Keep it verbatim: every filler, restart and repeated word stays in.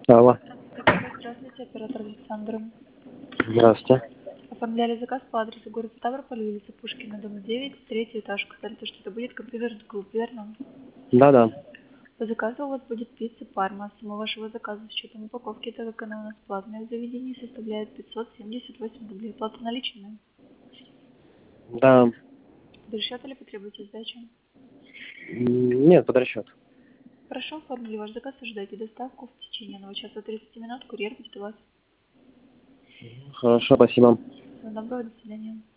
Алло. Здравствуйте, оператор Александр. Здравствуйте. Оформляли заказ по адресу город Ставрополь, улица Пушкина, дом девять, третий этаж. Сказали, что это будет компьютерный клуб, верно? Да-да. По заказу у вас будет пицца Парма. Сумма вашего заказа с учетом упаковки, так как она у нас платная в заведении, составляет пятьсот семьдесят восемь рублей. Плата наличная. Да. Без счета или потребуете сдачу? М, Нет, под расчет. Хорошо, оформили ваш заказ, ожидайте доставку. В течение одного часа тридцати минут курьер будет у вас. Хорошо, спасибо. Всего доброго, до свидания.